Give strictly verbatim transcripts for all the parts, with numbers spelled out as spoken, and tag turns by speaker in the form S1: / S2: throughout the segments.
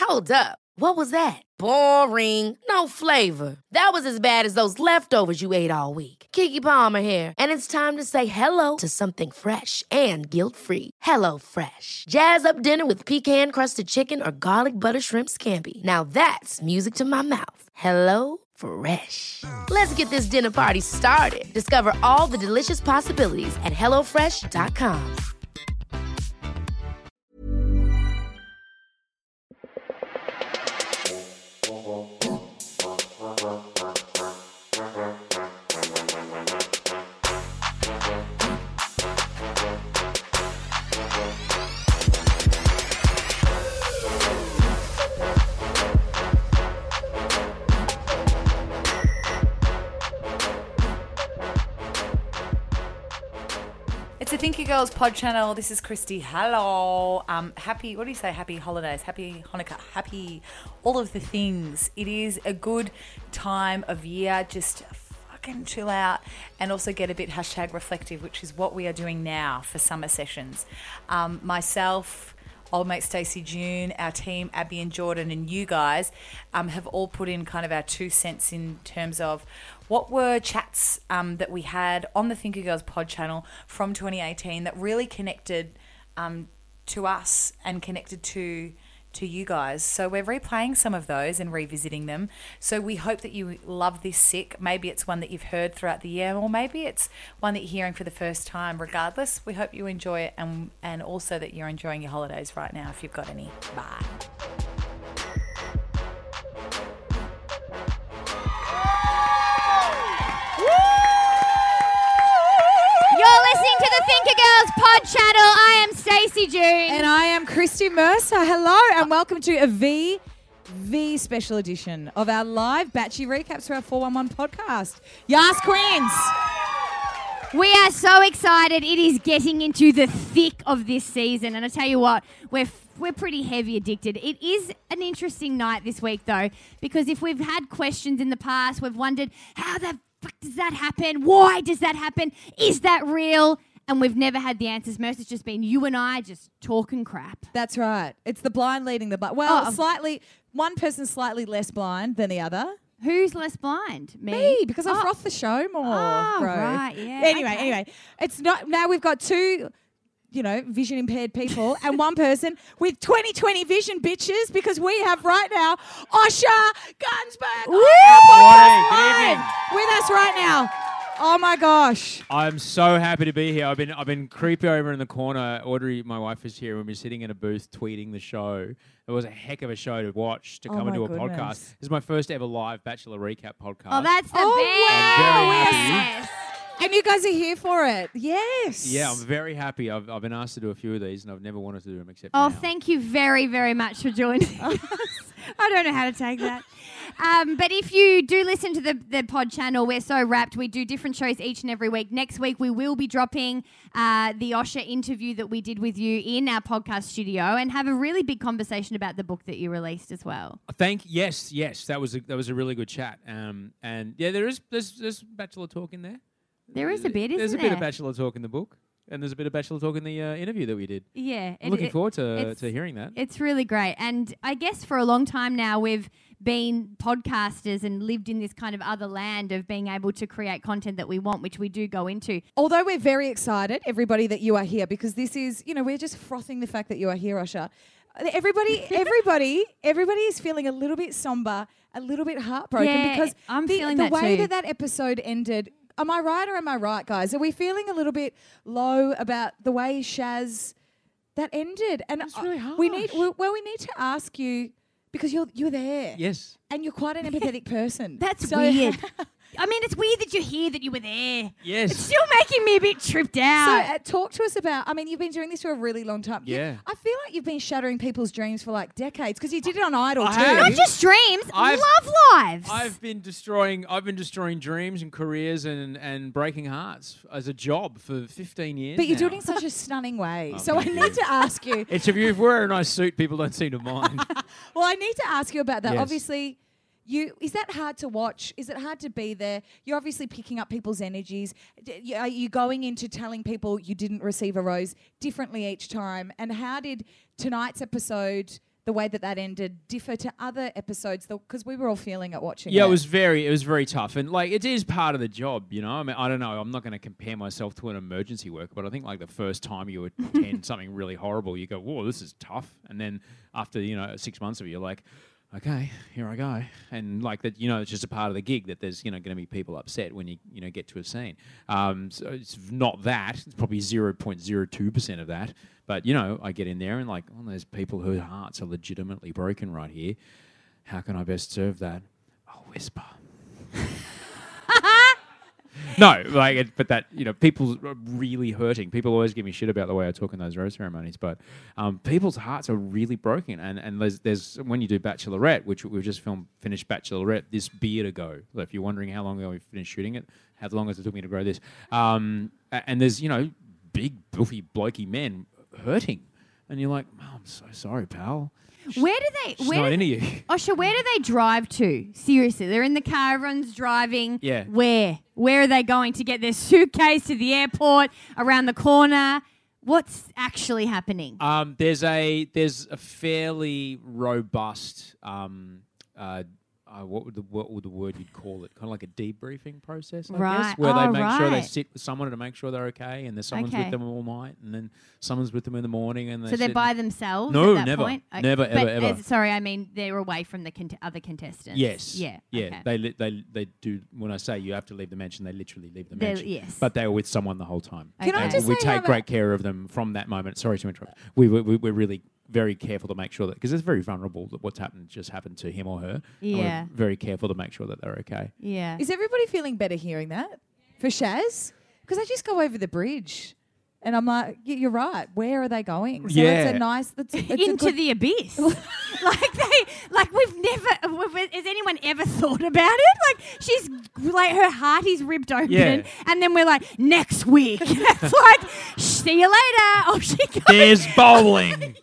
S1: Hold up. What was that? Boring. No flavor. That was as bad as those leftovers you ate all week. Keke Palmer here, and it's time to say hello to something fresh and guilt-free. Hello Fresh. Jazz up dinner with pecan-crusted chicken or garlic butter shrimp scampi. Now that's music to my mouth. Hello Fresh. Let's get this dinner party started. Discover all the delicious possibilities at hello fresh dot com.
S2: It's a Thinky Girls pod channel. This is Christy. Hello. Um, happy, what do you say? Happy holidays, happy Hanukkah, happy all of the things. It is a good time of year. Just fucking chill out and also get a bit hashtag reflective, which is what we are doing now for summer sessions. Um, myself, old mate Stacey June, our team, Abby and Jordan, and you guys um, have all put in kind of our two cents in terms of what were chats um, that we had on the Thinker Girls pod channel from twenty eighteen that really connected um, to us and connected to to you guys. So we're replaying some of those and revisiting them. So we hope that you love this sick. Maybe it's one that you've heard throughout the year, or maybe it's one that you're hearing for the first time. Regardless, we hope you enjoy it, and and also that you're enjoying your holidays right now if you've got any. Bye.
S3: You're listening to the Thinker Girls pod channel. I am Stacey June.
S4: And I am Christy Mercer. Hello and welcome to a V, V special edition of our live Batchy recaps for our four one one podcast. Yas Queens.
S3: We are so excited. It is getting into the thick of this season. And I tell you what, we're we're pretty heavy addicted. It is an interesting night this week, though, because if we've had questions in the past, we've wondered, how the fuck does that happen? Why does that happen? Is that real? And we've never had the answers. Most it's just been you and I just talking crap.
S4: That's right. It's the blind leading the blind. Well,
S3: Oh.
S4: slightly, one person's slightly less blind than the other.
S3: Who's less blind? Me?
S4: Me, because I
S3: Oh.
S4: froth the show more,
S3: Oh,
S4: bro.
S3: right, yeah,
S4: Anyway,
S3: okay.
S4: anyway, it's not, now we've got two, you know, vision impaired people and one person with twenty twenty vision, bitches, because we have right now Osher Gunsberg on our podcast
S5: Good
S4: live
S5: evening.
S4: with us right now. Oh my gosh.
S5: I'm so happy to be here. I've been I've been creepy over in the corner. Audrey, my wife, is here, and we're sitting in a booth tweeting the show. It was a heck of a show to watch, to
S4: Oh
S5: come
S4: my
S5: and do a
S4: goodness.
S5: podcast. This is my first ever live Bachelor recap podcast.
S3: Oh, that's the
S4: Oh,
S3: best.
S4: wow.
S5: I'm very
S3: Yes.
S4: And you guys are here for it. Yes.
S5: Yeah, I'm very happy. I've, I've been asked to do a few of these, and I've never wanted to do them except
S3: Oh,
S5: now.
S3: thank you very, very much for joining us. I don't know how to take that. Um, but if you do listen to the, the pod channel, we're so wrapped. We do different shows each and every week. Next week, we will be dropping uh, the Osher interview that we did with you in our podcast studio and have a really big conversation about the book that you released as well.
S5: Thank yes, yes. That was a, that was a really good chat. Um, and yeah, there is there's there's Bachelor talk in there.
S3: There is a bit, isn't
S5: There's a
S3: there?
S5: bit of Bachelor talk in the book, and there's a bit of Bachelor talk in the uh, interview that we did.
S3: Yeah.
S5: I'm
S3: it-
S5: looking
S3: it-
S5: forward to
S3: it's-
S5: to hearing that.
S3: It's really great. And I guess for a long time now, we've been podcasters and lived in this kind of other land of being able to create content that we want, which we do go into.
S4: Although we're very excited, everybody, that you are here, because this is, you know, we're just frothing the fact that you are here, Osher. Everybody, everybody, everybody is feeling a little bit somber, a little bit heartbroken
S3: Yeah,
S4: because
S3: I'm
S4: the,
S3: feeling
S4: the
S3: that
S4: way
S3: too.
S4: that that episode ended. Am I right or am I right, guys? Are we feeling a little bit low about the way Shaz that ended? And
S5: It's really
S4: uh, we need,
S5: harsh.
S4: well, well, we need to ask you, because you're you're there,
S5: Yes.
S4: and you're quite an empathetic person.
S3: That's
S4: So-
S3: weird. I mean, it's weird that you're here, that you were there.
S5: Yes.
S3: It's still making me a bit tripped
S4: So
S3: out.
S4: uh, talk to us about, I mean, you've been doing this for a really long time. You-
S5: Yeah.
S4: I feel like you've been shattering people's dreams for like decades because you did it on Idol
S5: I
S4: too.
S5: have.
S3: Not just dreams,
S5: I've-
S3: love lives.
S5: I've been destroying. I've been destroying dreams and careers and, and breaking hearts as a job for fifteen years.
S4: But you do
S5: now.
S4: it in such a stunning way.
S5: Oh,
S4: so I
S5: thank
S4: need to ask you,
S5: It's if you wear a nice suit, people don't seem to mind.
S4: well, I need to ask you about that.
S5: Yes.
S4: Obviously, you is that hard to watch? Is it hard to be there? You're obviously picking up people's energies. D- y- Are you going into telling people you didn't receive a rose differently each time? And how did tonight's episode the way that that ended differ to other episodes? Because we were all feeling it watching
S5: Yeah,
S4: it.
S5: it was very, it was very tough, and like it is part of the job, you know. I mean, I don't know. I'm not going to compare myself to an emergency worker, but I think like the first time you attend something really horrible, you go, "Whoa, this is tough," and then after you know six months of it, you're like, "Okay, here I go," and like that, you know, it's just a part of the gig that there's you know going to be people upset when you you know get to a scene. Um, so it's not that. It's probably zero point zero two percent of that. But, you know, I get in there and like, oh, there's people whose hearts are legitimately broken right here. How can I best serve that? I'll whisper. No, like, it, but that, you know, people are really hurting. People always give me shit about the way I talk in those rose ceremonies, but um, people's hearts are really broken. And, and there's, there's, when you do Bachelorette, which we've just filmed, finished Bachelorette this beard ago. So if you're wondering how long ago we finished shooting it, how long has it took me to grow this? Um, and there's, you know, big, buffy, blokey men hurting, and you're like, oh, I'm so sorry, pal.
S3: Where do they?
S5: She's
S3: Where
S5: not
S3: do
S5: into
S3: they,
S5: you.
S3: Osher, where do they drive to? Seriously, they're in the car. Everyone's driving.
S5: Yeah.
S3: Where? Where are they going to get their suitcase to the airport? Around the corner? What's actually happening?
S5: Um, there's a there's a fairly robust um, uh, uh, what would the what would the word you'd call it? Kind of like a debriefing process, I
S3: Right.
S5: guess, where
S3: Oh,
S5: they make sure they
S3: right.
S5: sit with someone to make sure they're okay, and there's someone's
S3: Okay.
S5: with them all night, and then someone's with them in the morning, and they
S3: So they're
S5: sit
S3: by
S5: and-
S3: themselves
S5: No,
S3: at that
S5: never.
S3: point? Uh,
S5: Never,
S3: but
S5: ever, ever.
S3: as- sorry, I mean they're away from the cont- other contestants.
S5: Yes.
S3: Yeah.
S5: Yeah.
S3: okay.
S5: They li- they they do. When I say you have to leave the mansion, they literally leave the
S3: They're-
S5: mansion.
S3: yes.
S5: But they were with someone the whole time.
S3: Can I
S5: And
S4: just
S5: we
S4: say how
S5: take
S4: mu-
S5: great care of them from that moment. Sorry to interrupt. We we we- we're really very careful to make sure that because it's very vulnerable that what's happened just happened to him or her. And
S3: Yeah.
S5: we're very careful to make sure that they're okay.
S3: Yeah.
S4: Is everybody feeling better hearing that for Shaz? Because they just go over the bridge. And I'm like, yeah, you're right. Where are they going? So
S5: Yeah.
S4: it's a nice... That's, it's a
S3: Into
S4: good-
S3: the abyss. like they, like we've never. we've- Has anyone ever thought about it? Like she's like her heart is ripped open,
S5: Yeah.
S3: and then we're like next week. It's like see you later. Oh, she goes.
S5: There's bowling.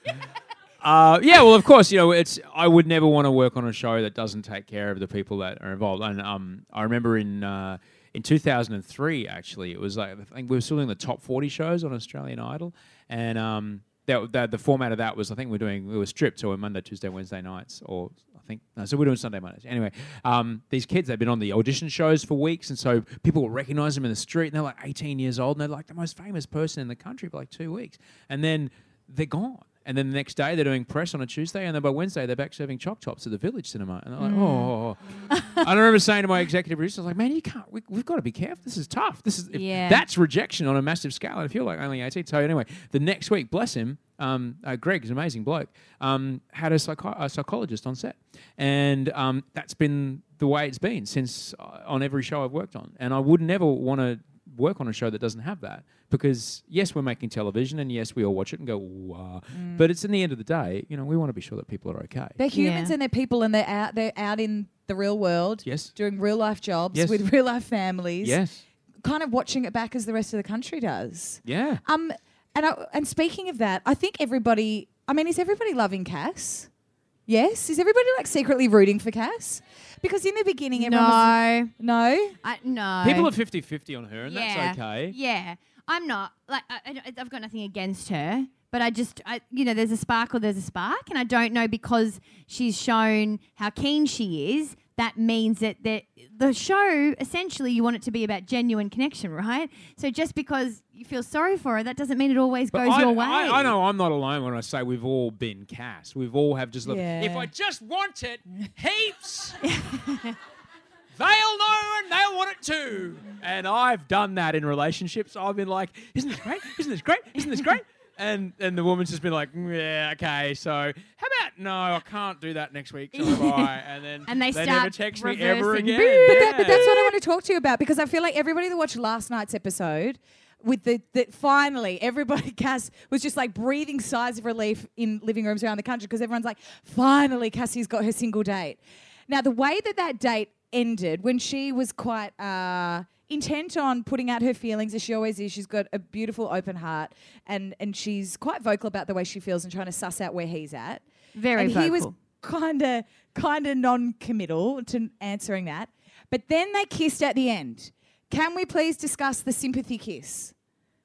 S5: Uh, yeah, well, of course, you know, it's. I would never want to work on a show that doesn't take care of the people that are involved. And um, I remember in uh, in two thousand three, actually, it was like I think we were still doing the top forty shows on Australian Idol, and um, that, that the format of that was I think we we're doing we were stripped, so we're Monday, Tuesday, Wednesday nights, or I think no, so we're doing Sunday, Mondays. Anyway, um, these kids they've been on the audition shows for weeks, and so people will recognise them in the street, and they're like eighteen years old, and they're like the most famous person in the country for like two weeks, and then they're gone. And then the next day they're doing press on a Tuesday, and then by Wednesday they're back serving choc tops at the Village Cinema. And they're like, oh. I remember saying to my executive producer, I was like, man, you can't, we, we've got to be careful. This is tough. This is if
S3: Yeah.
S5: That's rejection on a massive scale. And if you're like only eighteen. So anyway, the next week, bless him, um, uh, Greg is an amazing bloke, um, had a, psycho- a psychologist on set. And um, that's been the way it's been since uh, on every show I've worked on. And I would never want to work on a show that doesn't have that because yes, we're making television and yes, we all watch it and go, ooh, ah.
S3: Mm.
S5: But it's in the end of the day, you know, we want to be sure that people are okay.
S4: They're humans
S3: Yeah.
S4: and they're people and they're out, they're out in the real world.
S5: Yes.
S4: Doing real life jobs
S5: Yes.
S4: with real life families.
S5: Yes.
S4: Kind of watching it back as the rest of the country does.
S5: Yeah.
S4: Um, and I, and speaking of that, I think everybody. I mean, is everybody loving Cass? Yes. Is everybody like secretly rooting for Cass? Because in the beginning, everyone was
S3: No,
S4: no.
S3: I, no.
S5: People are fifty-fifty on her and
S3: yeah.
S5: that's okay.
S3: Yeah, I'm not like I, I, I've got nothing against her, but I just I, you know there's a spark or there's a spark, and I don't know because she's shown how keen she is. That means that the the show essentially you want it to be about genuine connection, right? So just because you feel sorry for her, that doesn't mean it always
S5: But
S3: goes
S5: I,
S3: your way.
S5: I, I know I'm not alone when I say we've all been cast. We've all have just looked.
S4: Yeah.
S5: If I just want it, heaps. They'll know and they'll want it too. And I've done that in relationships. I've been like, isn't this great? Isn't this great? Isn't this great? And and the woman's just been like, mm, yeah, okay, so how about no, I can't do that next week. So bye. And then
S3: And they
S5: never
S3: start
S5: text me ever
S3: reversing.
S5: again.
S4: But, that, but
S5: Yeah.
S4: that's what I want to talk to you about because I feel like everybody that watched last night's episode, with the that finally everybody, Cass was just like breathing sighs of relief in living rooms around the country because everyone's like, finally, Cassie's got her single date. Now the way that that date ended, when she was quite uh, intent on putting out her feelings, as she always is, she's got a beautiful open heart, and and she's quite vocal about the way she feels and trying to suss out where he's at.
S3: Very
S4: and
S3: vocal.
S4: he was kind of kind of non-committal to answering that. But then they kissed at the end. Can we please discuss the sympathy kiss?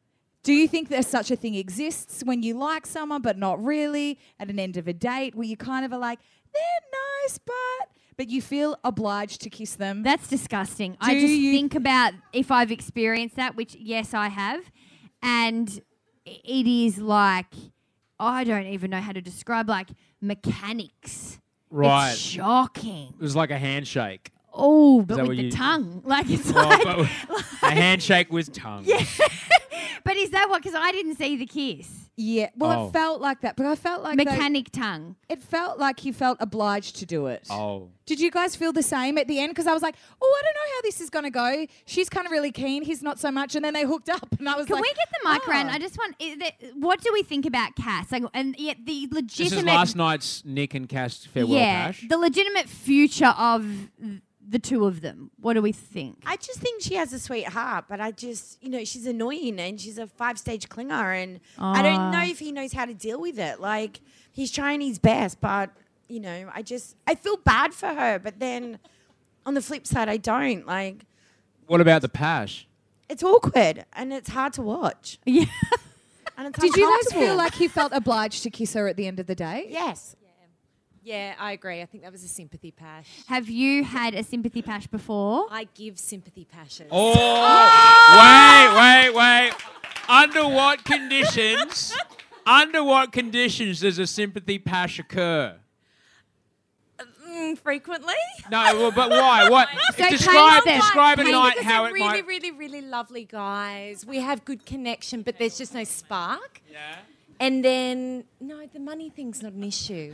S4: Do you think there's such a thing exists when you like someone but not really at an end of a date where you kind of are like, they're nice, but but you feel obliged to kiss them?
S3: That's disgusting. I
S4: Do
S3: just
S4: you-
S3: think about if I've experienced that, which yes, I have, and i- it is like I don't even know how to describe like mechanics.
S5: Right.
S3: It's shocking.
S5: It was like a handshake.
S3: Oh, but
S5: that
S3: with
S5: what
S3: the
S5: you-
S3: tongue, like it's
S5: Well,
S3: like.
S5: but a handshake with tongue.
S3: Yeah. But is that what? Because I didn't see the kiss.
S4: Yeah. Well,
S5: Oh.
S4: it felt like that, but I felt like they-
S3: Mechanic tongue.
S4: it felt like you felt obliged to do it.
S5: Oh.
S4: Did you guys feel the same at the end? Because I was like, oh, I don't know how this is going to go. She's kind of really keen. He's not so much. And then they hooked up. And I was
S3: Can
S4: like,
S3: we get the mic
S4: oh.
S3: around? I just want. Is that, what do we think about Cass? Like, and yet the
S5: This
S3: legitimate.
S5: is last night's Nick and Cass farewell
S3: yeah,
S5: bash.
S3: the legitimate future of the two of them. What do we think?
S6: I just think she has a sweet heart, but I just, you know, she's annoying and she's a five stage clinger, and I don't know
S3: Ah.
S6: if he knows how to deal with it. Like, he's trying his best, but, you know, I just, I feel bad for her, but then on the flip side, I don't. Like,
S5: What about the pash?
S6: it's awkward and it's hard to watch.
S3: Yeah.
S6: And it's
S4: Did you guys
S6: uncomfortable.
S4: feel like he felt obliged to kiss her at the end of the day?
S6: Yes.
S7: Yeah, I agree. I think that was a sympathy pash.
S3: Have you had a sympathy pash before?
S7: I give sympathy pashes.
S5: Oh, wait, wait, wait. Under what conditions? Under what conditions does a sympathy pash occur?
S7: Mm, frequently.
S5: No, well, but why? What?
S3: So
S5: describe
S3: paint them.
S5: describe a
S3: Paint
S5: night
S7: Because
S5: how
S7: they're
S5: it
S7: really,
S5: might.
S7: really, really lovely guys. We have good connection, but there's just no spark.
S5: Yeah.
S7: And then, no, the money thing's not an issue.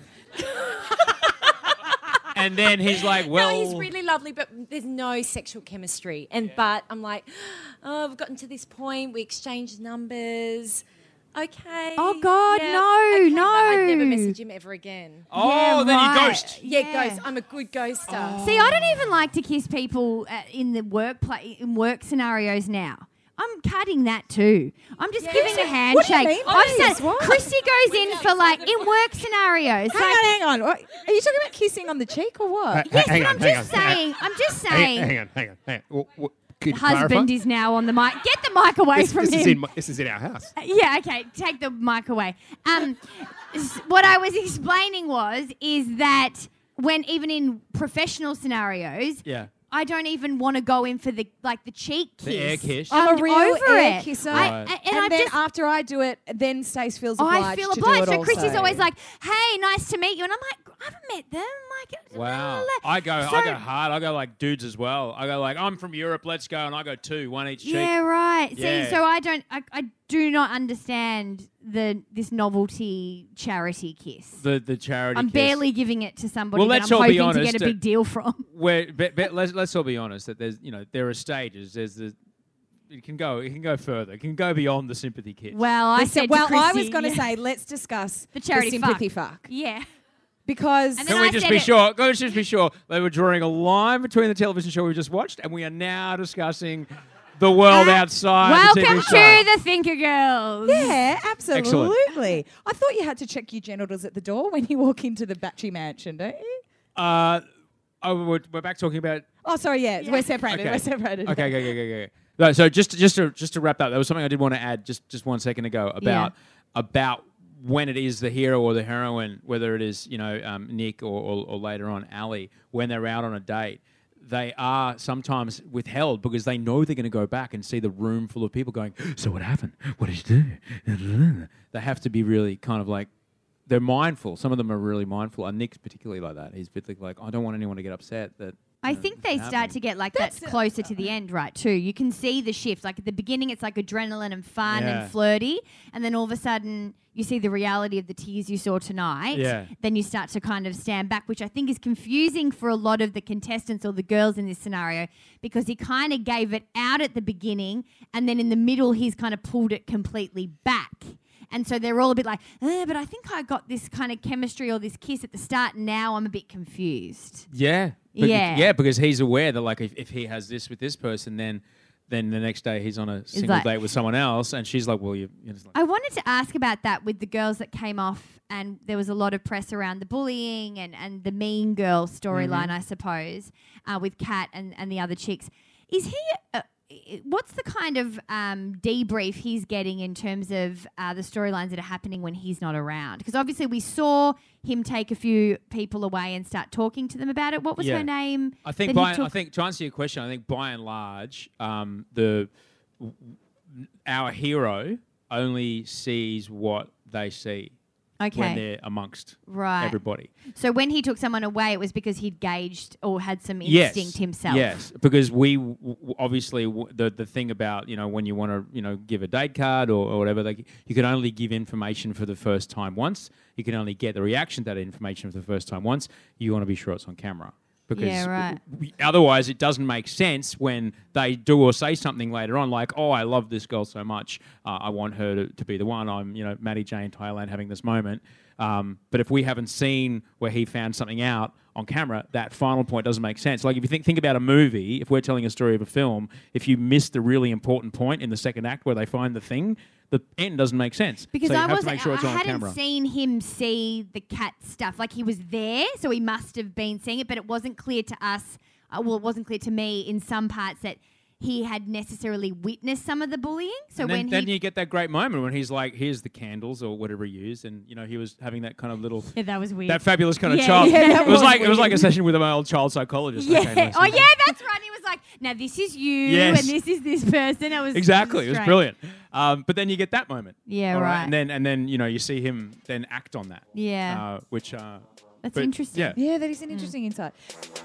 S5: And then he's like, well,
S7: no, he's really lovely, but there's no sexual chemistry. And but I'm like, oh, we've gotten to this point. We exchanged numbers. Okay.
S3: Oh, God,
S7: yeah,
S3: no,
S7: okay, but I'd never
S3: no.
S7: message him ever again.
S5: oh,
S3: Yeah,
S5: then
S3: right.
S5: you ghost.
S7: Yeah,
S3: Yeah.
S7: ghost. I'm a good ghoster.
S3: See, I don't even like to kiss people uh, in the workplace in work scenarios now. I'm cutting that too. I'm just giving a handshake.
S4: What do you mean?
S3: I've
S4: Please,
S3: said
S4: what?
S3: Chrissy goes in for like in work scenarios.
S4: Hang
S3: like,
S4: on, hang on. What, are you talking about kissing on the cheek or what?
S3: yes,
S8: Hang
S3: but
S8: on,
S3: I'm
S8: hang
S3: just
S8: on, hang on.
S3: saying. I'm just
S8: Hang,
S3: saying.
S8: hang on, hang on, hang on. Well, what, could you
S3: Husband
S8: clarify?
S3: is now on the mic. Get the mic away
S8: This,
S3: from
S8: this
S3: him.
S8: is in my, this is in our house.
S3: Uh, Yeah, okay. Take the mic away. Um, s- what I was explaining was is that when even in professional scenarios,
S5: Yeah.
S3: I don't even want to go in for the like the cheek kiss.
S5: The air kiss.
S4: I'm a real
S3: over
S4: air
S3: it.
S4: kisser.
S3: I,
S5: Right.
S3: and
S4: And,
S3: I
S4: then
S3: just
S4: after I do it, then Stace feels obliged
S3: I feel
S4: to
S3: obliged.
S4: do it
S3: So Chrissy's
S4: also.
S3: always like, "Hey, nice to meet you," and I'm like, "I haven't met them." Like,
S5: Wow. I go I
S3: So-
S5: go hard. I go like dudes as well. I go like, I'm from Europe, let's go, and I go two, one each cheek.
S3: Yeah, right.
S5: Yeah.
S3: See, so I don't, I, I do not understand the this novelty charity kiss.
S5: The the charity
S3: I'm
S5: kiss.
S3: barely giving it to somebody
S5: Well,
S3: that
S5: let's
S3: I'm
S5: all
S3: hoping
S5: be
S3: to
S5: honest,
S3: get a
S5: uh,
S3: big deal from.
S5: Where, but, but let's let's all be honest that there's you know there are stages. There's the it can go it can go further. It can go beyond the sympathy kiss.
S3: Well, I
S4: They said-
S3: said,
S4: well,
S3: to
S4: I
S3: Chrissy,
S4: was going to
S3: yeah.
S4: say, let's discuss
S3: The charity
S4: sympathy
S3: fuck.
S4: fuck.
S3: yeah.
S4: Because
S3: And then
S5: Can we
S3: I
S5: just
S3: said
S5: be
S3: it.
S5: sure? Can we just be sure they were drawing a line between the television show we just watched, and we are now discussing the world outside the T V
S3: Welcome
S5: show.
S3: to the Thinker Girls.
S4: yeah, absolutely. I thought you had to check your genitals at the door when you walk into the Batchy mansion, don't you?
S5: Uh, oh, we're, we're back talking about.
S4: Oh, sorry, yeah, we're separated.
S5: Okay.
S4: We're separated.
S5: Okay, okay, okay, okay, okay. No, so just to, just to just to wrap up, there was something I did want to add just just one second ago about about when it is the hero or the heroine, whether it is you know um, Nick or, or or later on Ali, when they're out on a date. They are sometimes withheld because they know they're going to go back and see the room full of people going, so what happened? What did you do? They have to be really kind of like, they're mindful. Some of them are really mindful. And Nick's particularly like that. He's particularly like, I don't want anyone to get upset that.
S3: I
S5: you know,
S3: think
S5: it's
S3: they start
S5: happening."
S3: to get like that closer to the end, right? Too. You can see the shift. Like at the beginning, it's like adrenaline and fun
S5: Yeah.
S3: and flirty, and then all of a sudden, you see the reality of the tears you saw tonight.
S5: Yeah.
S3: Then you start to kind of stand back, which I think is confusing for a lot of the contestants or the girls in this scenario, because he kind of gave it out at the beginning, and then in the middle, he's kind of pulled it completely back. And so they're all a bit like, eh, but I think I got this kind of chemistry or this kiss at the start, and now I'm a bit confused.
S5: Yeah. Bec-
S3: Yeah.
S5: Yeah, because he's aware that like if, if he has this with this person, then then the next day he's on a single
S3: like-
S5: date with someone else, and she's like, well, you. You're just like,
S3: I wanted to ask about that with the girls that came off, and there was a lot of press around the bullying and, and the mean girl storyline, I suppose, uh, with Kat and, and the other chicks. Is he, uh, i- what's the kind of um, debrief he's getting in terms of uh, the storylines that are happening when he's not around? Because obviously we saw him take a few people away and start talking to them about it. What was
S5: Yeah.
S3: her name?
S5: I think
S3: that he
S5: by, I
S3: took-
S5: think to answer your question, I think by and large, um, the w- w- our hero only sees what they see
S3: Okay.
S5: when they're amongst
S3: Right.
S5: everybody.
S3: So when he took someone away, it was because he'd gauged or had some instinct
S5: Yes,
S3: himself.
S5: yes, because we w- w- obviously w- the the thing about you know when you want to you know give a date card or, or whatever, like you can only give information for the first time once. You can only get the reaction to that information for the first time once. You want to be sure it's on camera. Because
S3: Yeah, right.
S5: w- otherwise it doesn't make sense when they do or say something later on like, oh, I love this girl so much. Uh, I want her to, to be the one. I'm, you know, Maddie J in Thailand having this moment. Um, but if we haven't seen where he found something out on camera, that final point doesn't make sense. Like if you think, think about a movie, if we're telling a story of a film, if you miss the really important point in the second act where they find the thing, the end doesn't make sense.
S3: Because
S5: so you
S3: I
S5: have
S3: wasn't,
S5: to make sure it's
S3: I
S5: on
S3: hadn't
S5: camera.
S3: seen him see the cat stuff. Like he was there, so he must have been seeing it, but it wasn't clear to us. Uh, well, it wasn't clear to me in some parts that he had necessarily witnessed some of the bullying. So
S5: And then,
S3: when
S5: then
S3: he,
S5: you get that great moment when he's like, "Here's the candles" or whatever he used, and you know he was having that kind of little,
S3: yeah, that was weird.
S5: that fabulous kind of
S3: Yeah,
S5: child.
S3: yeah, that
S5: it was,
S3: was
S5: like it was like a
S3: weird.
S5: session with my old child psychologist.
S3: yeah.
S5: Okay, nice.
S3: Oh yeah, that's right. He was like, "Now this is you,
S5: Yes.
S3: and this is this person." It was
S5: Exactly, it was
S3: strange.
S5: brilliant. Um, but then you get that moment.
S3: Yeah,
S5: all
S3: right.
S5: And then and then you know you see him then act on that.
S3: Yeah.
S5: Uh, which uh,
S3: That's
S5: but,
S3: interesting.
S5: Yeah.
S4: Yeah, that is an interesting insight.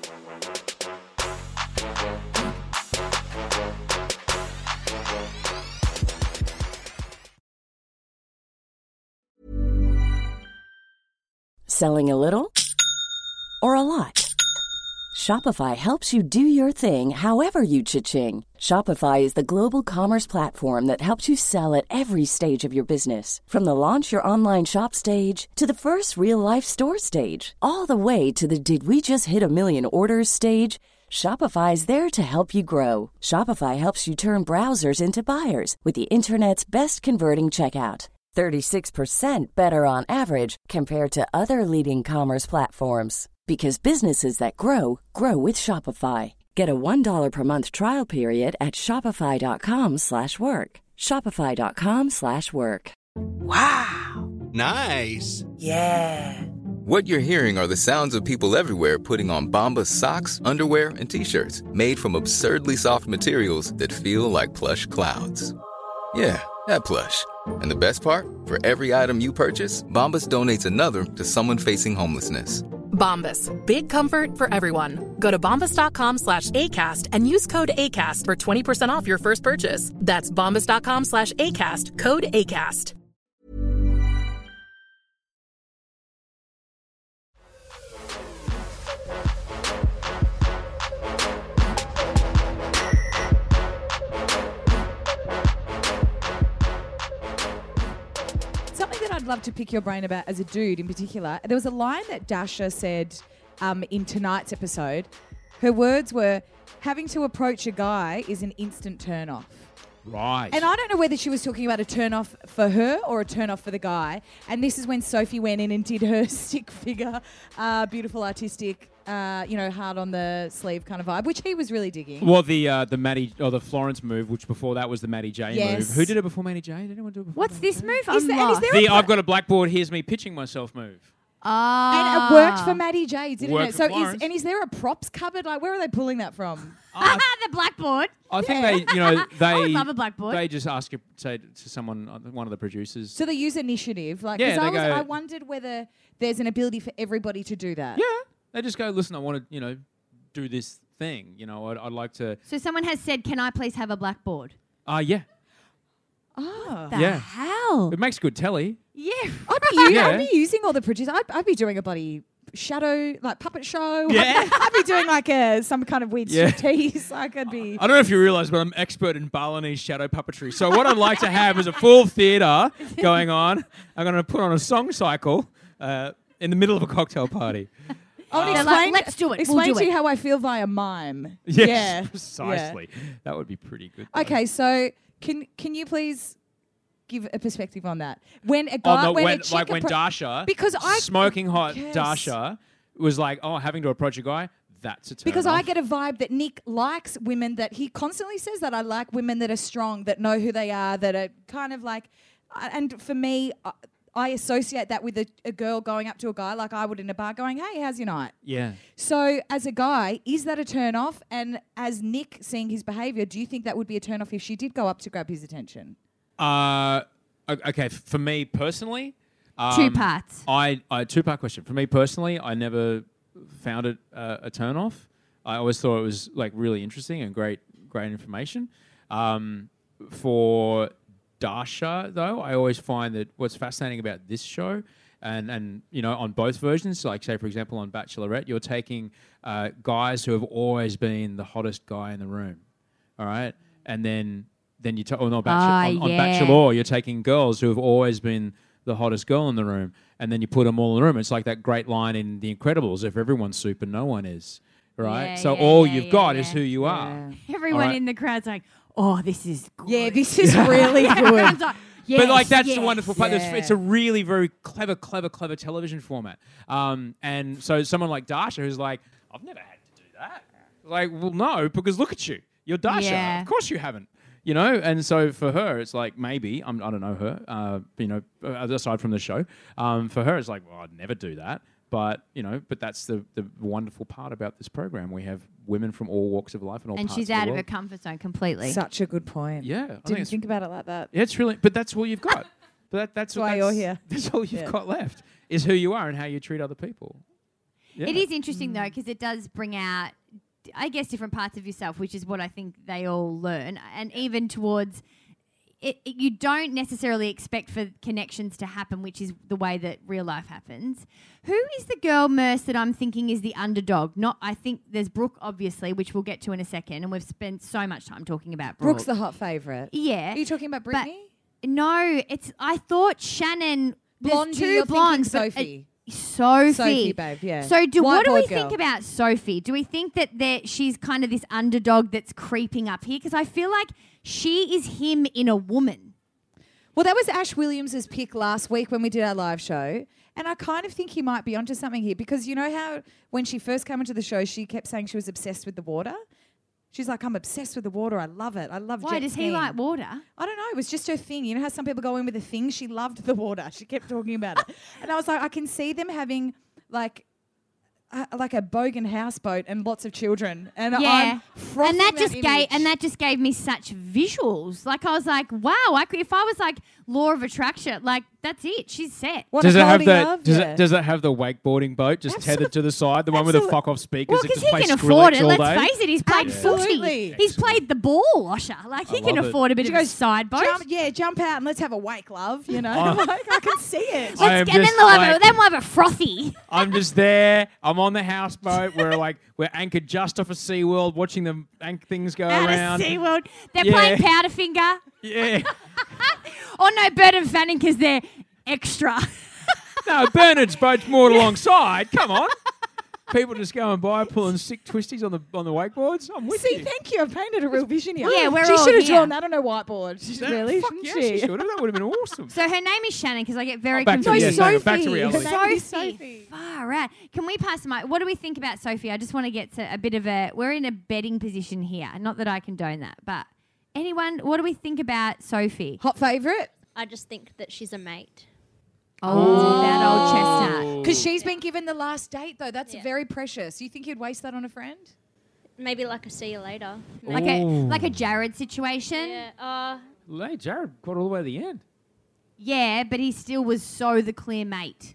S9: Selling a little or a lot? Shopify helps you do your thing however you cha-ching. Shopify is the global commerce platform that helps you sell at every stage of your business. From the launch your online shop stage to the first real life store stage, all the way to the did we just hit a million orders stage. Shopify is there to help you grow. Shopify helps you turn browsers into buyers with the internet's best converting checkout. thirty-six percent better on average compared to other leading commerce platforms. Because businesses that grow, grow with Shopify. Get a one dollar per month trial period at shopify.com slash work. Shopify.com slash work.
S10: Wow.
S11: Nice.
S10: Yeah.
S11: What you're hearing are the sounds of people everywhere putting on Bombas socks, underwear, and T-shirts made from absurdly soft materials that feel like plush clouds. Yeah, that plush. And the best part? For every item you purchase, Bombas donates another to someone facing homelessness.
S12: Bombas. Big comfort for everyone. Go to bombas.com slash ACAST and use code ACAST for twenty percent off your first purchase. That's bombas.com slash ACAST. Code ACAST.
S4: Something that I'd love to pick your brain about as a dude in particular, there was a line that Dasha said um, in tonight's episode. Her words were, having to approach a guy is an instant turn off.
S5: Right.
S4: And I don't know whether she was talking about a turn off for her or a turn off for the guy. And this is when Sophie went in and did her stick figure, uh, beautiful artistic, uh, you know, hard on the sleeve kind of vibe, which he was really digging.
S5: Well, the uh, the Maddie or the Florence move, which before that was the Maddie J
S4: Yes.
S5: move. Who did it before Maddie J? Did anyone do it before?
S3: What's this move?
S4: Is
S3: I'm
S4: there- and is
S3: lost.
S4: there
S5: The
S4: a-
S5: I've got a blackboard. Here's me pitching myself move.
S3: Ah.
S4: And it worked for Maddie J, didn't
S5: Worked
S4: it?
S5: for
S4: So is,
S5: Florence.
S4: and is there a props cupboard? Like, where are they pulling that from?
S3: the blackboard.
S5: I think they, you know, they
S3: I would love a blackboard.
S5: they just ask you, say to someone, uh, one of the producers.
S4: So they use initiative. Like,
S5: Yeah,
S4: 'cause I,
S5: they
S4: was,
S5: go-
S4: I wondered whether there's an ability for everybody to do that.
S5: yeah, they just go, listen, I want to, you know, do this thing. You know, I'd, I'd like to.
S3: So someone has said, "Can I please have a blackboard?"
S5: Ah, uh, yeah,
S4: Oh.
S3: The
S5: Yeah.
S3: hell?
S5: it makes good telly.
S3: Yeah.
S4: I'd be, u-
S5: Yeah.
S4: I'd be using all the producers. I'd, I'd be doing a bloody shadow, like puppet show.
S5: Yeah.
S4: I'd be doing like a some kind of weird
S5: Yeah.
S4: striptease. Like I'd be.
S5: I don't know if you realise, but I'm expert in Balinese shadow puppetry. So what I'd like to have is a full theatre going on. I'm going to put on a song cycle uh, in the middle of a cocktail party.
S4: I would
S3: They're
S4: explain,
S3: like, "Let's do it. We'll
S4: Explain
S3: do
S4: to you
S3: it."
S4: how I feel via mime.
S5: Yes,
S4: Yeah.
S5: precisely. That would be pretty good. though.
S4: Okay, so can can you please give a perspective on that? When a
S5: Oh,
S4: guy,
S5: no,
S4: when,
S5: when,
S4: a chick
S5: like when
S4: appro-
S5: Dasha,
S4: because I
S5: smoking hot
S4: Yes.
S5: Dasha was like, oh, having to approach a guy, that's a turn
S4: Because
S5: off.
S4: I get a vibe that Nick likes women that he constantly says that I like women that are strong, that know who they are, that are kind of like, uh, and for me, I, I associate that with a, a girl going up to a guy like I would in a bar going, hey, how's your night?
S5: Yeah.
S4: So as a guy, is that a turn off? And as Nick seeing his behaviour, do you think that would be a turn off if she did go up to grab his attention?
S5: Uh, o- okay, f- for me personally...
S3: Two
S5: um,
S3: parts.
S5: I, I Two-part question. For me personally, I never found it uh, a turn off. I always thought it was like really interesting and great great information. Um, for Dasha, though, I always find that what's fascinating about this show, and, and you know, on both versions, like say, for example, on Bachelorette, you're taking uh, guys who have always been the hottest guy in the room, all right? And then, then you ta- oh, no, Bachelor,
S3: Ah,
S5: on, on
S3: yeah.
S5: Bachelor, you're taking girls who have always been the hottest girl in the room, and then you put them all in the room. It's like that great line in The Incredibles, if everyone's super, no one is, right?
S3: Yeah,
S5: so
S3: yeah,
S5: all
S3: yeah,
S5: you've
S3: yeah,
S5: got
S3: yeah.
S5: is who you are.
S3: Everyone
S5: All right.
S3: in the crowd's like, oh, this is good.
S4: Yeah, this is really good.
S3: Everyone's like, yes,
S5: but like that's
S3: yes.
S5: the wonderful part. It's,
S4: Yeah.
S5: it's a really very clever, clever, clever television format. Um, and so someone like Dasha, who's like, I've never had to do that. Like, well, no, because look at you, you're Dasha.
S3: Yeah.
S5: Of course you haven't. You know, and so for her, it's like maybe I'm, I don't know her. Uh, you know, uh, aside from the show, um, for her, it's like, well, I'd never do that. But you know, but that's the the wonderful part about this program. We have women from all walks of life and all
S3: And
S5: parts
S3: she's
S5: of the
S3: out of her
S5: world.
S3: comfort zone completely.
S4: Such a good point.
S5: Yeah, I think
S4: Didn't
S5: it's-
S4: think about it like that.
S5: Yeah, it's really, but that's all you've got. But that, that's
S4: That's why
S5: that's,
S4: you're here.
S5: That's all you've
S4: Yeah.
S5: got left is who you are and how you treat other people. Yeah.
S3: It is interesting, though, because it does bring out, I guess, different parts of yourself, which is what I think they all learn. And even towards, it, it- you don't necessarily expect for connections to happen, which is the way that real life happens. Who is the girl, Merce, that I'm thinking is the underdog? Not, I think there's Brooke, obviously, which we'll get to in a second, and we've spent so much time talking about Brooke.
S4: Brooke's the hot favourite.
S3: Yeah.
S4: Are you talking about
S3: But-
S4: Brittany?
S3: No, it's. I thought Shannon. There's
S4: Blondie,
S3: two
S4: you're thinking
S3: blondes, but, uh,
S4: Sophie.
S3: Sophie.
S4: Sophie, babe, yeah.
S3: So, do what do we
S4: Whiteboard
S3: think
S4: girl.
S3: about Sophie? Do we think that there, she's kind of this underdog that's creeping up here? Because I feel like she is him in a woman.
S4: Well, that was Ash Williams' pick last week when we did our live show. And I kind of think he might be onto something here because you know how when she first came into the show, she kept saying she was obsessed with the water? She's like, I'm obsessed with the water. I love it. I love
S3: Why
S4: jet
S3: does he
S4: skiing."
S3: like water?
S4: I don't know. It was just her thing. You know how some people go in with a thing? She loved the water. She kept talking about it. And I was like, I can see them having like uh, like a bogan houseboat and lots of children. And
S3: Yeah,
S4: I'm frothing
S3: and that just gave
S4: image.
S3: and that just gave me such visuals. Like I was like, wow. I could, if I was like law of attraction, like that's it. She's set.
S4: What
S5: Does
S4: a
S5: it have
S4: quality
S5: the
S4: love,
S5: does
S4: yeah.
S5: it does it have the wakeboarding boat just tethered to the side, the one with the
S4: Absolute-
S5: fuck off speakers
S3: Well,
S5: that
S3: because
S5: just
S3: he
S5: play
S3: can
S5: Skrillex
S3: afford it.
S5: all
S3: Let's
S5: day?
S3: face it, he's played
S4: Absolutely.
S3: footy. He's played the ball, Osher. Like he
S5: I
S3: can
S5: love it.
S3: afford a bit
S4: She
S3: of a
S4: goes,
S3: side boat.
S4: Jump, yeah, jump out and let's have a wake, love. You know,
S5: Oh.
S4: like, I can see it.
S5: I am
S3: Let's, and then
S5: just
S3: they'll have
S5: like-
S3: a, then we'll have a frothy.
S5: I'm just there. I'm on the houseboat. We're like we're anchored just off of SeaWorld, watching the anch- things go
S3: Out
S5: around.
S3: of SeaWorld. They're
S5: Yeah.
S3: playing Powderfinger.
S5: Yeah.
S3: Oh no, Bird and Fanning because they're extra.
S5: No, Bernard's boat's moored alongside. Come on. People just going by pulling sick twisties on the on the wakeboards. I'm with
S4: See,
S5: you.
S4: thank you. I've painted a real vision here.
S3: Yeah, we're
S4: she
S3: all
S4: should have
S3: here.
S4: drawn that on her whiteboard. She
S5: That-
S4: really,
S5: fuck
S4: shouldn't
S5: yeah,
S4: she?
S5: she should have. That would have been awesome.
S3: So her name is Shannon because I get very
S5: Oh, back to-
S3: confused.
S5: yes, hang on, back to
S4: Sophie.
S5: reality.
S4: Her name is
S3: Sophie.
S4: Sophie.
S3: Far out. Can we pass the mic? What do we think about Sophie? I just want to get to a bit of a. We're in a betting position here. Not that I condone that, but anyone, what do we think about Sophie?
S4: Hot favourite?
S13: I just think that she's a mate.
S3: Oh, that old chestnut.
S4: Because she's been given the last date, though. That's
S13: Yeah.
S4: very precious. You think you'd waste that on a friend?
S13: Maybe like a see you later.
S3: Like a like a Jared situation.
S13: Yeah. Uh,
S5: Hey, Jared got all the way to the end.
S3: Yeah, but he still was so the clear mate.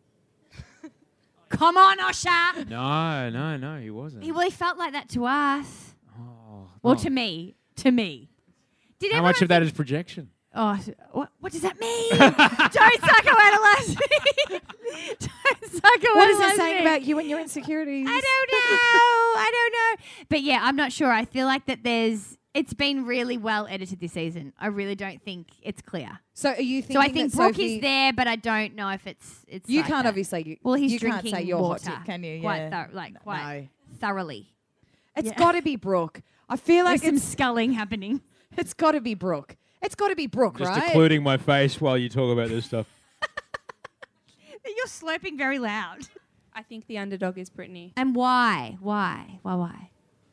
S3: Come on, Osher.
S5: No, no, no, he wasn't.
S3: He, well, he felt like that to us.
S5: Oh,
S3: Well,
S5: no.
S3: to me. To me. Did
S5: How
S3: everyone
S5: much of that
S3: think-
S5: is projection?
S3: Oh, s- what, what does that mean? Don't suck away to last week. Don't suck away
S4: What
S3: to
S4: is it
S3: last
S4: saying
S3: week.
S4: about you and your insecurities?
S3: I don't know. I don't know. But yeah, I'm not sure. I feel like that there's. It's been really well edited this season. I really don't think it's clear.
S4: So are you thinking
S3: So I think
S4: that
S3: Brooke
S4: Sophie,
S3: is there, but I don't know if it's it's.
S4: You
S3: like
S4: can't
S3: that.
S4: obviously. You,
S3: Well, he's
S4: you
S3: drinking
S4: can't say you're
S3: water,
S4: hot tip, can you?
S3: Quite
S4: Yeah.
S3: thor- like quite
S4: No.
S3: thoroughly.
S4: It's
S3: Yeah.
S4: got to be Brooke. I feel like
S3: There's some
S4: it's,
S3: sculling happening.
S4: it's got to be Brooke. It's got to be Brooke,
S5: Just
S4: right?
S5: occluding my face while you talk about this stuff.
S3: You're slurping very loud.
S14: I think the underdog is Brittany.
S3: And why? Why? Why? Why?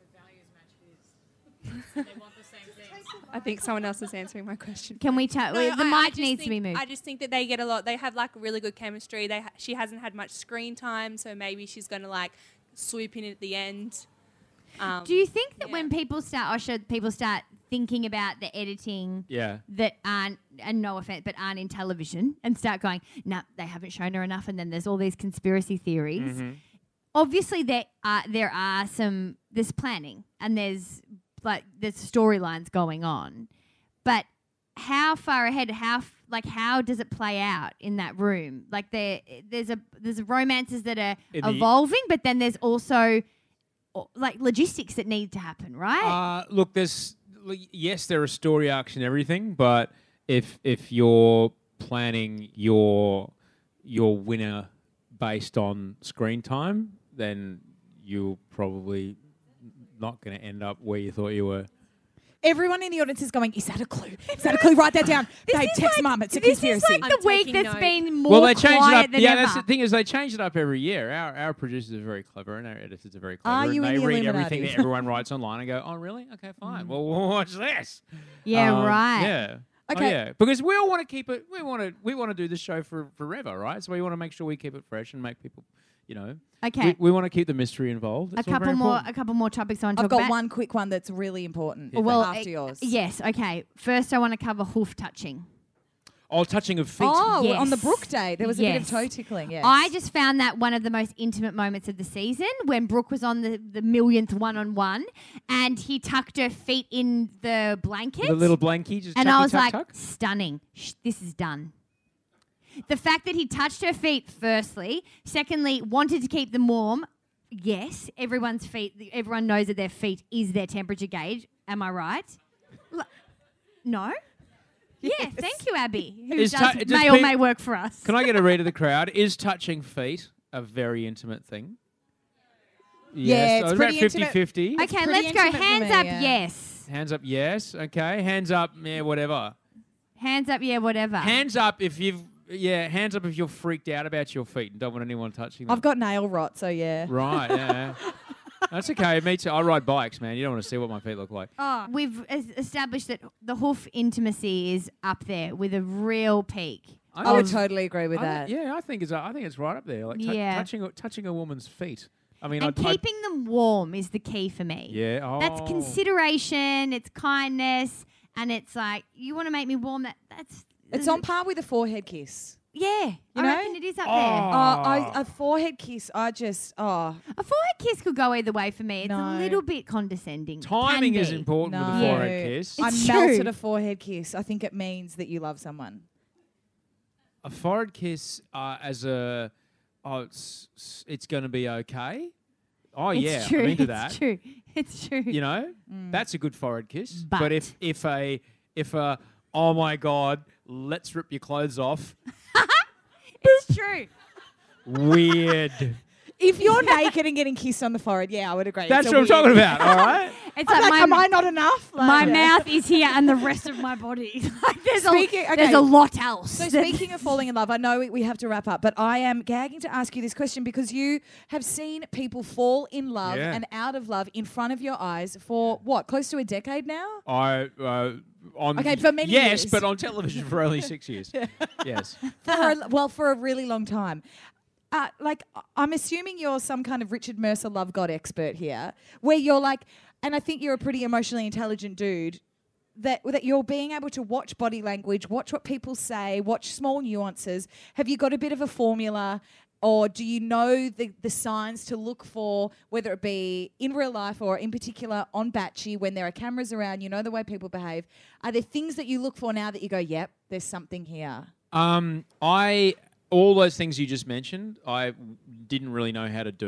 S14: I think someone else is answering my question.
S3: Can we tell?
S14: No,
S3: the
S14: I- I
S3: mic
S14: just
S3: needs to
S14: think-
S3: be moved.
S14: I just think that they get a lot. They have like really good chemistry. They ha- she hasn't had much screen time, so maybe she's going to like swoop in at the end. Um,
S3: Do you think that when people start, Osher, people start thinking about the editing
S5: Yeah.
S3: that aren't, and no offense, but aren't in television, and start going, no, nah, they haven't shown her enough, and then there's all these conspiracy theories.
S5: Mm-hmm.
S3: Obviously, there are there are some there's planning and there's like there's storylines going on, but how far ahead? How f- like how does it play out in that room? Like there there's a there's romances that are
S5: In the-
S3: evolving, but then there's also o- like logistics that need to happen, right?
S5: Uh, look, there's l- yes, there are story arcs and everything, but if if you're planning your your winner based on screen time, then you're probably not going to end up where you thought you were.
S4: Everyone in the audience is going, is that a clue? Is that a clue? Write that down. Babe, text mum. It's a
S3: this
S4: conspiracy.
S3: is like the week that's been more
S5: Well, they change it
S3: quiet
S5: up.
S3: than
S5: Yeah,
S3: ever.
S5: that's the thing is they change it up every year. Our our producers are very clever and our editors are very clever.
S4: Are
S5: and
S4: you
S5: they
S4: in the
S5: read
S4: Illuminati?
S5: everything that everyone writes online and go, oh, really? Okay, fine. Well, we'll watch this.
S3: Yeah,
S5: Um,
S3: right.
S5: Yeah.
S4: Okay.
S5: Oh, yeah. Because we all want to keep it. We want to. We want to do this show for forever, right? So we want to make sure we keep it fresh and make people, you know.
S3: Okay.
S5: We, we want to keep the mystery involved.
S3: A
S5: It's all
S3: couple
S5: very
S3: more,
S5: important.
S3: a couple more topics I want to
S4: I've
S3: talk
S4: got
S3: about.
S4: one quick one that's really important.
S3: Well,
S4: after
S3: uh,
S4: yours.
S3: Yes. Okay. First, I want to cover hoof touching.
S5: Oh, touching of feet.
S4: Oh,
S3: Yes.
S4: on the Brooke day, there was a bit of
S3: Yes.
S4: toe tickling. Yes.
S3: I just found that one of the most intimate moments of the season when Brooke was on the, the millionth one-on-one and he tucked her feet in the blanket.
S5: The little blankie, just
S3: and
S5: tucky,
S3: I was
S5: tuck,
S3: like,
S5: tuck.
S3: stunning. Shh, this is done. The fact that he touched her feet, firstly. Secondly, wanted to keep them warm. Yes, everyone's feet, everyone knows that their feet is their temperature gauge. Am I right? L- no? Yeah, thank you, Abby, who
S5: Is
S3: does,
S5: tu- does
S3: may or
S5: peop-
S3: may work for us.
S5: Can I get a read of the crowd? Is touching feet a very intimate thing?
S4: Yeah,
S5: Yes.
S4: it's
S5: so
S4: pretty
S5: about
S4: intimate.
S5: fifty-fifty.
S3: Okay,
S4: pretty
S3: let's go.
S4: intimate for
S3: Hands
S4: me,
S3: up,
S4: yeah.
S3: yes.
S5: Hands up, yes. Okay. Hands up, yeah, whatever.
S3: Hands up, yeah, whatever.
S5: Hands up if you've, yeah, hands up if you're freaked out about your feet and don't want anyone touching them.
S4: I've got nail rot, so yeah.
S5: Right, yeah. That's okay. Me too. I ride bikes, man. You don't want to see what my feet look like.
S3: Oh, we've es- established that the hoof intimacy is up there with a real peak.
S4: I would
S3: of-
S4: totally agree with
S5: I
S4: that.
S5: think- yeah, I think it's I think it's right up there. Like tou-
S3: Yeah.
S5: touching a- touching a woman's feet. I mean,
S3: and
S5: I'd, I'd-
S3: keeping them warm is the key for me.
S5: yeah. Oh.
S3: That's consideration, it's kindness, and it's like, you want to make me warm. That That's...
S4: It's on par with a forehead kiss.
S3: Yeah,
S4: You
S3: I
S4: know?
S3: reckon it is up
S5: Oh.
S3: there.
S4: Uh, I, a forehead kiss, I just, oh.
S3: A forehead kiss could go either way for me. It's
S4: No.
S3: a little bit condescending.
S5: Timing
S3: Can
S5: is
S3: be.
S5: important with
S4: No.
S5: a forehead kiss.
S4: I
S3: It's
S4: melted
S3: true.
S4: a forehead kiss. I think it means that you love someone.
S5: A forehead kiss uh, as a, oh, it's it's going to be okay. Oh
S3: It's
S5: yeah,
S3: true.
S5: I'm into
S3: it's
S5: that.
S3: true. It's true.
S5: You know,
S4: Mm.
S5: that's a good forehead kiss.
S3: But-
S5: But, if if a if a oh my god, let's rip your clothes off.
S3: It's true.
S5: Weird.
S4: If you're naked and getting kissed on the forehead, yeah, I would agree.
S5: That's
S4: It's
S5: what
S4: a
S5: I'm talking
S4: weird-
S5: about. All right.
S3: It's
S4: I'm
S3: like,
S4: like,
S3: my,
S4: am I not enough? Like,
S3: my
S4: yeah.
S3: mouth is here and the rest of my body. like there's,
S4: Speaking-
S3: a,
S4: okay.
S3: there's a lot else.
S4: So speaking of falling in love, I know we, we have to wrap up, but I am gagging to ask you this question because you have seen people fall in love
S5: Yeah.
S4: and out of love in front of your eyes for what, close to a decade now?
S5: I uh, on
S4: Okay, for many
S5: yes,
S4: years.
S5: but on television for only six years. Yes.
S4: For a, well, for a really long time. Uh, like, I- I'm assuming you're some kind of Richard Mercer love God expert here, where you're like, and I think you're a pretty emotionally intelligent dude, that that you're being able to watch body language, watch what people say, watch small nuances. Have you got a bit of a formula, or do you know the, the signs to look for, whether it be in real life or in particular on Batchy, when there are cameras around, you know the way people behave? Are there things that you look for now that you go, yep, there's something here?
S5: Um, I all those things you just mentioned, I didn't really know how to do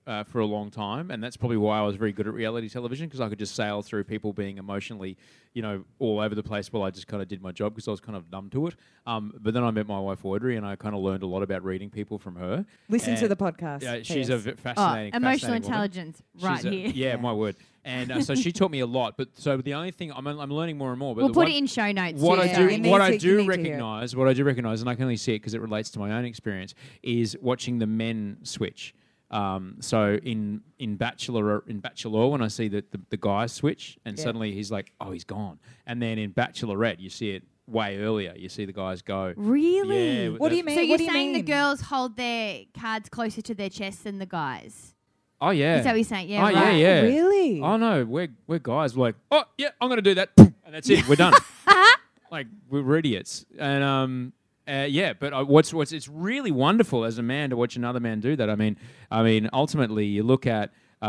S5: uh, for a long time, and that's probably why I was very good at reality television, because I could just sail through people being emotionally, you know, all over the place while I just kind of did my job because I was kind of numb to it. Um, but then I met my wife Audrey, and I kind of learned a lot about reading people from her.
S4: Listen to
S5: And,
S4: the podcast.
S5: Uh, she's
S4: P S.
S5: a v- fascinating,
S3: Oh, emotional
S5: fascinating woman.
S3: intelligence, right
S5: She's a-
S3: here.
S5: Yeah, my word. And uh, so she taught me a lot. But so the only thing I'm, I'm learning more and more. But
S3: We'll
S5: the
S3: put
S5: one-
S3: it in show notes.
S5: What
S3: too,
S5: I
S3: sorry.
S5: do, what I
S4: to- you
S5: do
S4: need to hear it.
S5: recognize, what I do recognize, and I can only see it because it relates to my own experience, is watching the men switch. Um, so in in Bachelor in Bachelor, when I see the, the, the guy switch, and
S4: Yeah.
S5: suddenly he's like, oh, he's gone. And then in Bachelorette, you see it way earlier. You see the guys go.
S3: Really?
S5: Yeah,
S4: What do you
S5: that-
S4: mean?
S3: So
S4: What
S3: you're
S4: do you
S3: saying the
S4: mean?
S3: girls hold their cards closer to their chests than the guys?
S5: Oh yeah.
S3: Is that what you're saying? Yeah,
S5: oh yeah,
S3: right.
S5: yeah.
S4: Really?
S5: Oh no, we're we're guys. We're like, oh yeah, I'm gonna do that, and that's it. We're done. Like we're idiots, and um, uh, yeah. But uh, what's what's it's really wonderful as a man to watch another man do that. I mean, I mean, ultimately, you look at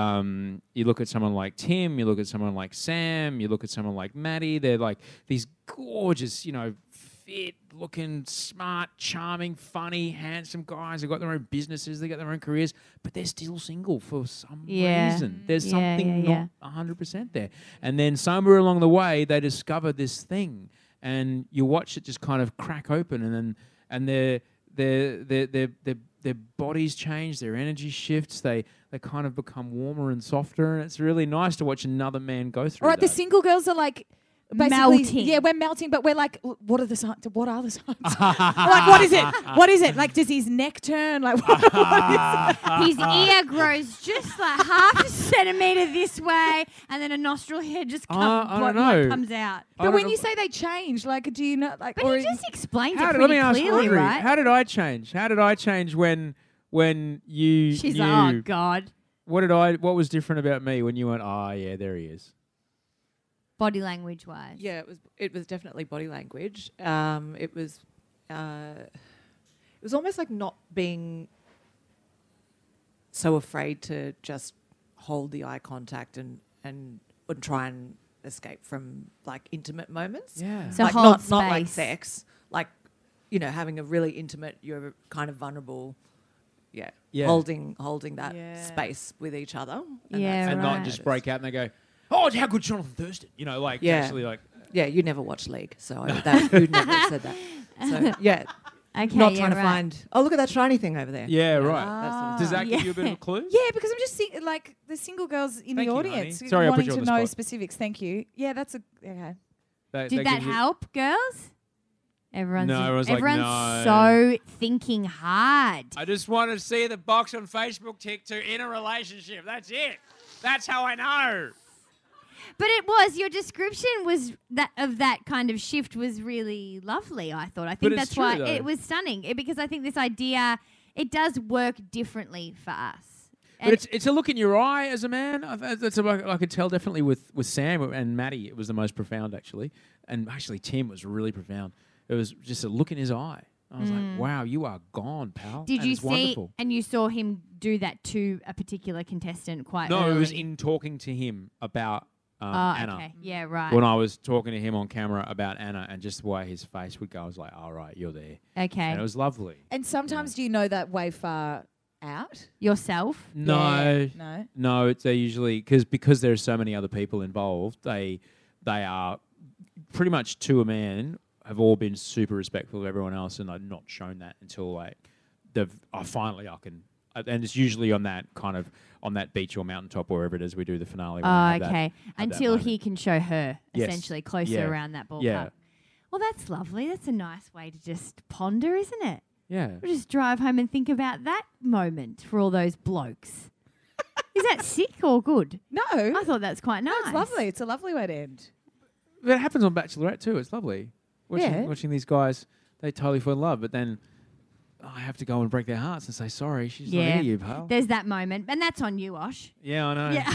S5: um, you look at someone like Tim, you look at someone like Sam, you look at someone like Maddie. They're like these gorgeous, you know, fit looking, smart, charming, funny, handsome guys. They've got their own businesses, they got their own careers, but they're still single for some
S3: Yeah.
S5: reason. There's
S3: Yeah,
S5: something
S3: yeah, yeah.
S5: not one hundred percent there. And then somewhere along the way, they discover this thing, and you watch it just kind of crack open, and then and their their their their their their bodies change, their energy shifts, they they kind of become warmer and softer, and it's really nice to watch another man go through
S4: All right, the
S5: that.
S4: single girls are like basically,
S3: Melting.
S4: yeah, we're melting, but we're like, "L- what are the signs? What are the signs? Like, what is it? What is it? Like, does his neck turn? Like, what, what is it?
S3: His ear grows just like half a centimetre this way, and then a nostril hair just
S5: Uh,
S3: come,
S5: I
S3: like,
S5: don't know.
S3: comes out.
S5: I
S4: But
S5: don't
S4: when
S5: know-
S4: you say they change, like, do you know? Like,
S3: But
S4: or
S3: he just explained
S5: How
S3: it
S5: did, let
S3: pretty
S5: me ask
S3: clearly,
S5: Audrey,
S3: right?
S5: how did I change? How did I change when when you
S3: She's
S5: knew?
S3: like, oh, God.
S5: What did I? What was different about me when you went? Oh yeah, there he is.
S3: Body language wise.
S15: Yeah, it was. It was definitely body language. Um, it was. Uh, it was almost like not being so afraid to just hold the eye contact and and, and try and escape from like intimate moments.
S5: Yeah.
S3: So
S15: like
S3: hold
S15: not not like
S3: space.
S15: sex. Like, you know, having a really intimate. You're kind of vulnerable. Yeah.
S5: Yeah.
S15: Holding holding that
S4: Yeah.
S15: space with each other. And
S3: Yeah,
S15: that's
S5: and
S15: what
S5: not
S3: right.
S5: just break out and they go, oh, how good Jonathan Thurston. You know, like
S15: Yeah.
S5: actually like.
S15: Yeah, you never watched League, so I, that, you'd never have said that. So yeah,
S3: Okay,
S15: not
S3: yeah,
S15: trying to
S3: right.
S15: find. Oh, look at that shiny thing over there.
S5: Yeah,
S15: You know,
S5: right.
S15: that sort of
S5: Does
S15: thing.
S5: that give
S3: Yeah.
S5: you a bit of a clue?
S4: Yeah, because I'm just seeing like the single girls in
S5: Thank
S4: the
S5: you,
S4: audience
S5: honey. Sorry, I put
S4: wanting
S5: you
S4: to
S5: on the
S4: know
S5: spot.
S4: specifics. Thank you. Yeah, that's a okay.
S5: That,
S3: Did that
S5: gives you-
S3: help, girls? Everyone's,
S5: No, everyone's like,
S3: everyone's
S5: no.
S3: so thinking hard.
S5: I just want to see the box on Facebook tick to in a relationship. That's it. That's how I know.
S3: But it was your description was that of that kind of shift was really lovely. I thought. I think
S5: it's
S3: that's
S5: true,
S3: why
S5: though.
S3: it was stunning it, because I think this idea it does work differently for us.
S5: But
S3: And
S5: it's it's a look in your eye as a man. I, that's a, I could tell definitely with, with Sam and Maddie. It was the most profound actually, and actually Tim was really profound. It was just a look in his eye. I was like, wow, you are gone, pal.
S3: did
S5: And
S3: you
S5: it's
S3: see?
S5: Wonderful.
S3: And you saw him do that to a particular contestant quite
S5: No,
S3: early.
S5: it was in talking to him about um,
S3: Oh,
S5: Anna.
S3: okay. Yeah, right.
S5: When I was talking to him on camera about Anna, and just the way his face would go, I was like, all right, you're there.
S3: Okay.
S5: And it was lovely.
S4: And sometimes do you know that way far out?
S3: Yourself?
S5: No,
S4: No.
S5: no. It's they usually because because there are so many other people involved. They they are pretty much to a man have all been super respectful of everyone else, and I've not shown that until like they've. Oh, finally, I can. uh, And it's usually on that kind of on that beach or mountaintop, wherever it is we do the finale. when I
S3: Oh,
S5: have that-
S3: okay.
S5: have that
S3: Until
S5: moment.
S3: he can show her,
S5: Yes.
S3: essentially, closer
S5: Yeah.
S3: around that ballpark.
S5: Yeah.
S3: Well, that's lovely. That's a nice way to just ponder, isn't it?
S5: Yeah.
S3: We'll just drive home and think about that moment for all those blokes. Is that sick or good?
S4: No.
S3: I thought that's quite nice.
S4: No, it's lovely. It's a lovely way to end.
S5: But it happens on Bachelorette too. It's lovely. Watching,
S4: Yeah.
S5: watching these guys, they totally fall in love, but then I have to go and break their hearts and say sorry. She's not
S3: Yeah.
S5: into you, pal.
S3: There's that moment. And that's on you, Osh.
S5: Yeah, I know.
S3: Yeah.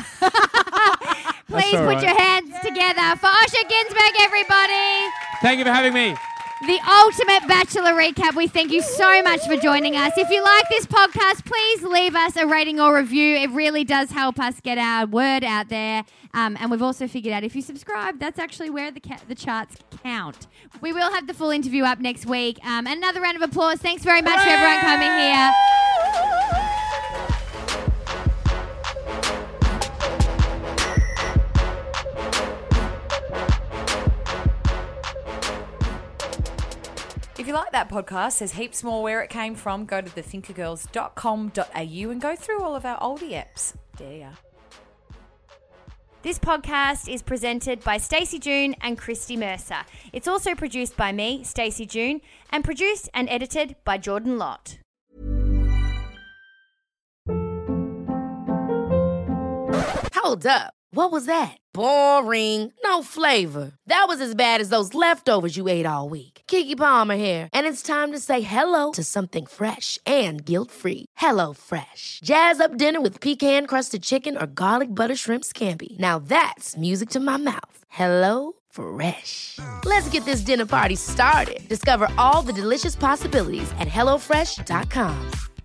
S5: That's
S3: Please
S5: all
S3: put
S5: right.
S3: your hands together for Osher Ginsberg, everybody.
S5: Thank you for having me.
S3: The ultimate Bachelor recap. We thank you so much for joining us. If you like this podcast, please leave us a rating or review. It really does help us get our word out there. Um, and we've also figured out if you subscribe, that's actually where the ca- the charts count. We will have the full interview up next week. Um, and another round of applause. Thanks very much for everyone coming here.
S2: you like that podcast, there's heaps more where it came from. Go to the thinker girls dot com dot a u and go through all of our oldie apps. There ya.
S3: This podcast is presented by Stacey June and Christy Mercer. It's also produced by me, Stacey June, and produced and edited by Jordan Lott.
S1: Hold up. What was that? Boring. No flavor. That was as bad as those leftovers you ate all week. Keke Palmer here, and it's time to say hello to something fresh and guilt-free. Hello Fresh. Jazz up dinner with pecan-crusted chicken or garlic butter shrimp scampi. Now that's music to my mouth. Hello Fresh. Let's get this dinner party started. Discover all the delicious possibilities at hello fresh dot com.